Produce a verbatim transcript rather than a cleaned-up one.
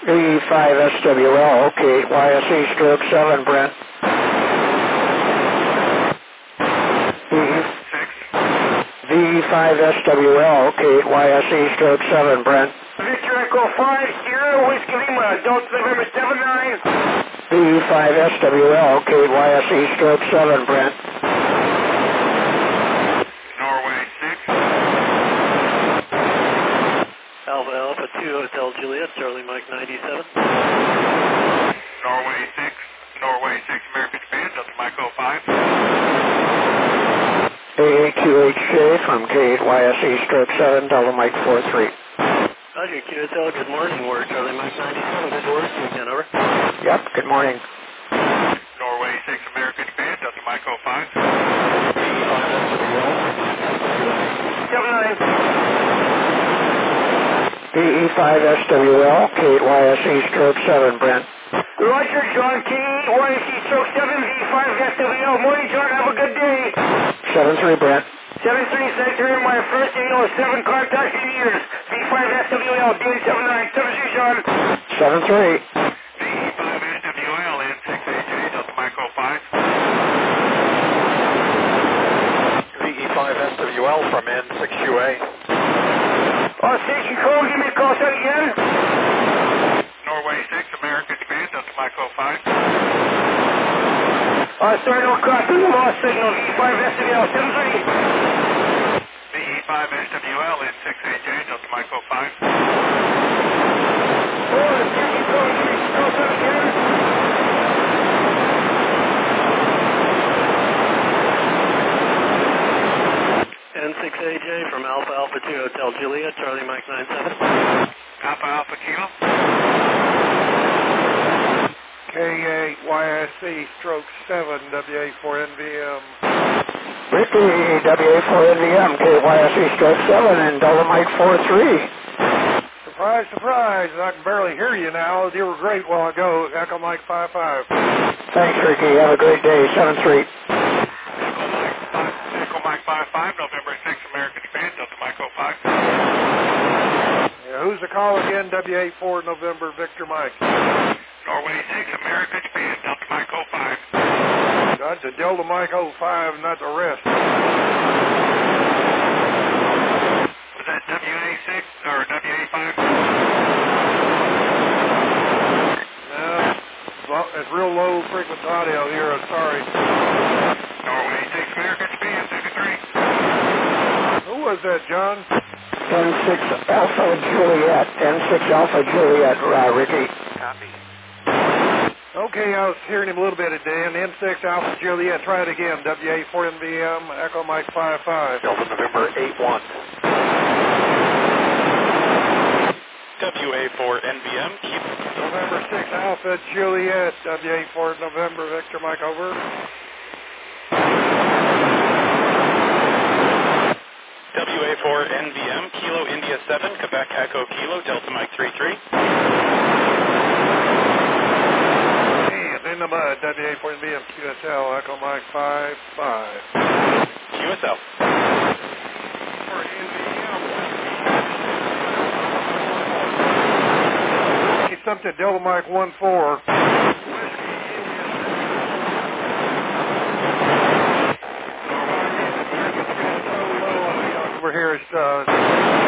V five S W L, okay, Y S E stroke seven, Brent. V five S W L, okay, Y S E stroke seven, Brent. Victor Echo five, Sierra Whiskey Lima, Delta November seven nine. V five S W L, okay, Y S E stroke seven, Brent. Norway six. Alpha Alpha two Hotel Juliet, Charlie Mike ninety-seven. Norway six, Norway six, American Japan, Delta Mike oh five. A A Q H J from K eight Y S E stroke seven, Delta Mike four three. Roger, Q S L, good morning, we're Charlie Mike ninety-seven, good work, again, over. Yep, good morning. Norway six, American Japan, Delta Mike oh five. seven nine. V E five S W L, K eight Y S E stroke seven, Brent. Roger, John, K eight Y S E stroke seven, V five S W L. Morning, John, have a good day. seven three, Brent. seven three, Secretary, my first annual seven contact in years. V five S W L, D seven nine. seven three, John. seven three. V five S W L, N six A J, Delta Mike oh five. V E five S W L from N six U A. Uh, station code, give me a call, say again. Norway six, American Japan, Delta Mike oh five. Uh, sorry, no copy, the lost signal, V five S W L, seven three. V E five S W L, N six A J, Delta Mike oh five. Oh, the station code, give me a call, say again. N six A J from Alpha Alpha two Hotel Juliet, Charlie Mike ninety-seven. Alpha Alpha Kilo. K eight Y S E stroke seven, W A four N V M. Ricky, W A four N V M, K eight Y S E stroke seven, and Delta Mike four three. Surprise, surprise, I can barely hear you now. You were great a while ago. Echo Mike five five. Thanks, Ricky. Have a great day. seven three. Echo Mike five five, November six, American Japan, Delta Mike oh five. Yeah, who's the call again? W A four November Victor Mike. Norway six, American Japan, Delta Mike oh five. That's a Delta Mike oh five, not the rest. Was that W A six or W A five? No, it's real low frequency audio here, I'm sorry. Norway six, American Japan, seven three. Who was that, John? N six Alpha Juliet. N six Alpha Juliet, uh, Ricky. Copy. Okay, I was hearing him a little bit today. And N six Alpha Juliet, try it again. W A four N V M, Echo Mike five five. Delta November eight one. W A four N V M, keep... November six Alpha Juliet, W A four November Victor Mike over. W A four N V M, Kilo India seven, Quebec Echo Kilo, Delta Mike three three. And in the mud, W A four N V M, Q S L, Echo Mike five five. Q S L. For N V M, something Delta Mike one four. Over here is uh